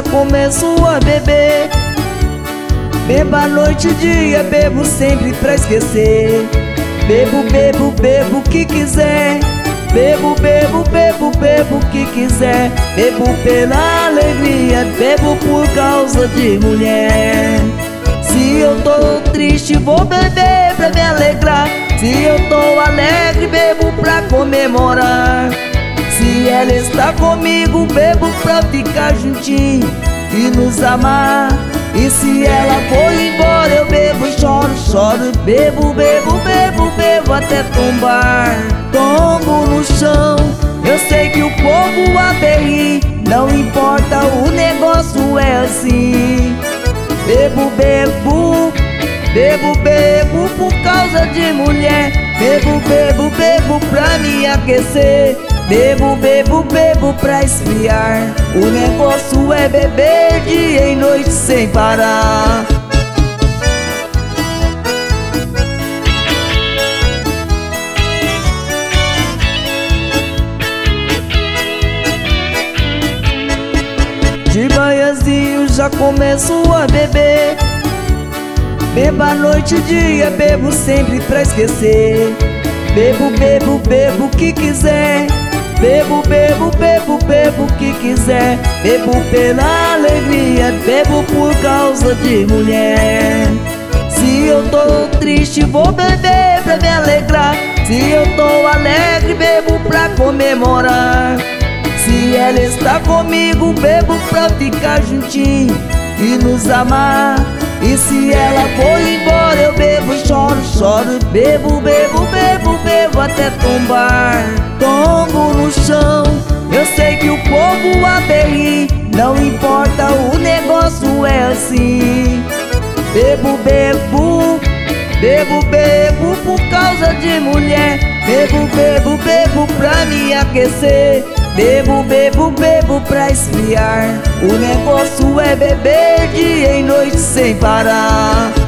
já começo a beber. Bebo à noite e dia, bebo sempre pra esquecer. Bebo, bebo, bebo o que quiser. Bebo, bebo, bebo, bebo o que quiser. Bebo pela alegria, bebo por causa de mulher. Se eu tô triste, vou beber pra me alegrar. Se eu tô alegre, bebo pra comemorar. Se ela está comigo, bebo pra ficar juntinho e nos amar. E se ela for embora, eu bebo, choro, choro. Bebo, bebo, bebo, bebo até tombar. Tombo no chão, eu sei que o povo aberri. Não importa, o negócio é assim. Bebo, bebo, bebo, bebo por causa de mulher. Bebo, bebo, bebo pra me aquecer. Bebo, bebo, bebo pra esfriar. O negócio é beber dia e noite sem parar. De manhãzinho já começo a beber. Bebo à noite e dia, bebo sempre pra esquecer. Bebo, bebo, bebo o que quiser. Bebo, bebo, bebo, bebo o que quiser. Bebo pela alegria, bebo por causa de mulher. Se eu tô triste, vou beber pra me alegrar. Se eu tô alegre, bebo pra comemorar. Se ela está comigo, bebo pra ficar juntinho e nos amar. E se ela for embora, eu bebo, choro, choro. Bebo, bebo, bebo, bebo até tombar. Tombo no chão, eu sei que o povo aberri. Não importa, o negócio é assim. Bebo, bebo, bebo, bebo por causa de mulher. Bebo, bebo, bebo pra me aquecer. Bebo, bebo, bebo pra esfriar. O negócio é beber dia e noite sem parar.